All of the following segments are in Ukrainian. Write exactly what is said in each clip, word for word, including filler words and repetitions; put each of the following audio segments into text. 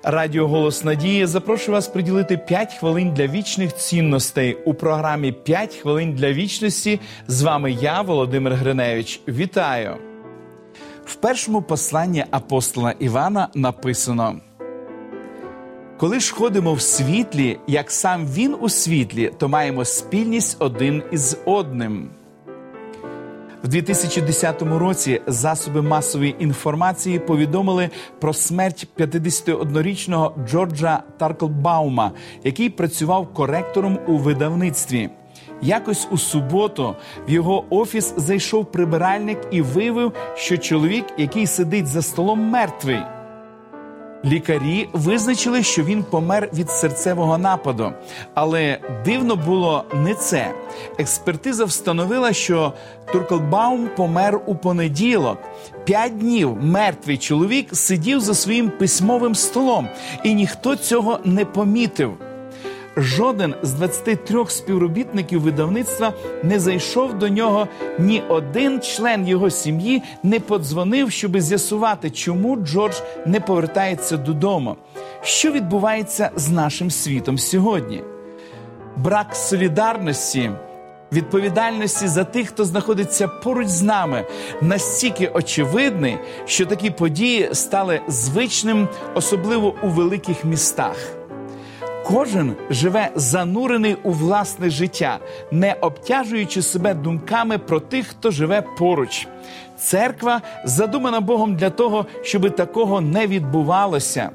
Радіо «Голос Надії» запрошую вас приділити п'ять хвилин для вічних цінностей у програмі «п'ять хвилин для вічності». З вами я, Володимир Гриневич. Вітаю! В першому посланні апостола Івана написано: «Коли ж ходимо в світлі, як сам він у світлі, то маємо спільність один із одним». В дві тисячі десятому році засоби масової інформації повідомили про смерть п'ятдесятиоднорічного Джорджа Тарклбаума, який працював коректором у видавництві. Якось у суботу в його офіс зайшов прибиральник і виявив, що чоловік, який сидить за столом, мертвий. Лікарі визначили, що він помер від серцевого нападу. Але дивно було не це. Експертиза встановила, що Тарклбаум помер у понеділок. П'ять днів мертвий чоловік сидів за своїм письмовим столом, і ніхто цього не помітив. Жоден з двадцяти трьох співробітників видавництва не зайшов до нього, ні один член його сім'ї не подзвонив, щоб з'ясувати, чому Джордж не повертається додому. Що відбувається з нашим світом сьогодні? Брак солідарності, відповідальності за тих, хто знаходиться поруч з нами, настільки очевидний, що такі події стали звичним, особливо у великих містах. Кожен живе занурений у власне життя, не обтяжуючи себе думками про тих, хто живе поруч. Церква задумана Богом для того, щоб такого не відбувалося.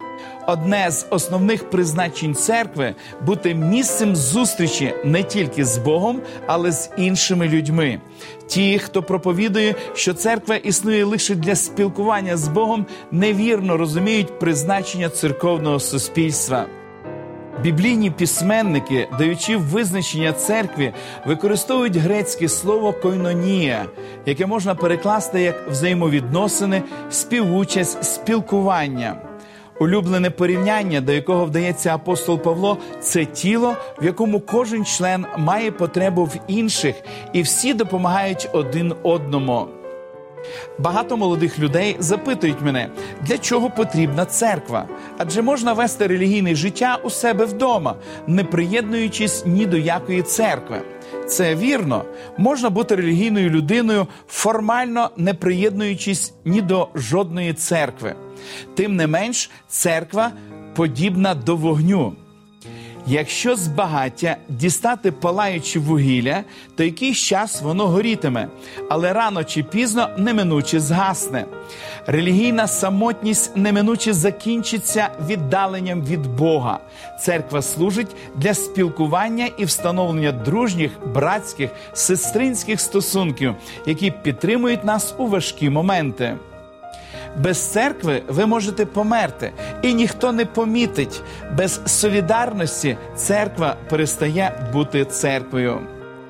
Одне з основних призначень церкви – бути місцем зустрічі не тільки з Богом, але з іншими людьми. Ті, хто проповідує, що церква існує лише для спілкування з Богом, невірно розуміють призначення церковного суспільства. Біблійні письменники, даючи визначення церкві, використовують грецьке слово «койнонія», яке можна перекласти як взаємовідносини, співучасть, спілкування. Улюблене порівняння, до якого вдається апостол Павло, це тіло, в якому кожен член має потребу в інших, і всі допомагають один одному. Багато молодих людей запитують мене, для чого потрібна церква? Адже можна вести релігійне життя у себе вдома, не приєднуючись ні до якої церкви. Це вірно. Можна бути релігійною людиною, формально не приєднуючись ні до жодної церкви. Тим не менш, церква подібна до вогню. Якщо з багаття дістати палаюче вугілля, то якийсь час воно горітиме, але рано чи пізно неминуче згасне. Релігійна самотність неминуче закінчиться віддаленням від Бога. Церква служить для спілкування і встановлення дружніх, братських, сестринських стосунків, які підтримують нас у важкі моменти. Без церкви ви можете померти, і ніхто не помітить. Без солідарності церква перестає бути церквою.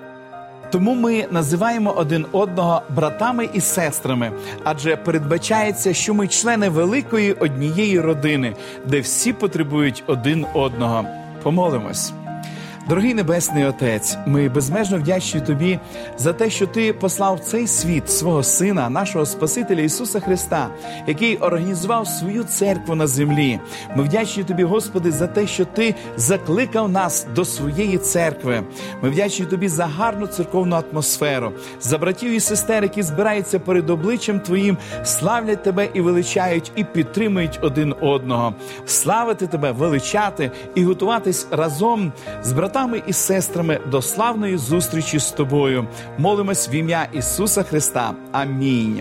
Тому ми називаємо один одного братами і сестрами, адже передбачається, що ми члени великої однієї родини, де всі потребують один одного. Помолимось. Дорогий Небесний Отець, ми безмежно вдячні Тобі за те, що Ти послав в цей світ свого Сина, нашого Спасителя Ісуса Христа, який організував свою церкву на землі. Ми вдячні Тобі, Господи, за те, що Ти закликав нас до своєї церкви. Ми вдячні Тобі за гарну церковну атмосферу, за братів і сестер, які збираються перед обличчям Твоїм, славлять Тебе і величають, і підтримують один одного. Славити Тебе, величати і готуватись разом з братами і сестрами до славної зустрічі з Тобою. Молимось в ім'я Ісуса Христа. Амінь.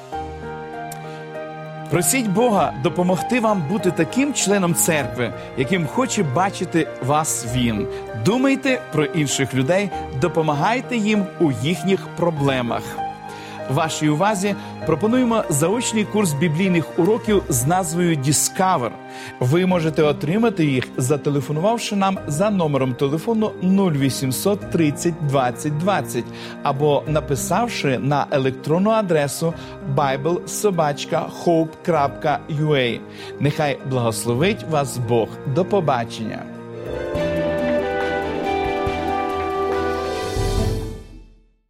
Просіть Бога допомогти вам бути таким членом церкви, яким хоче бачити вас Він. Думайте про інших людей, допомагайте їм у їхніх проблемах. Вашій увазі пропонуємо заочний курс біблійних уроків з назвою «Discover». Ви можете отримати їх, зателефонувавши нам за номером телефону нуль вісімсот тридцять двадцять двадцять або написавши на електронну адресу байбл собачка хоуп крапка ю а. Нехай благословить вас Бог. До побачення!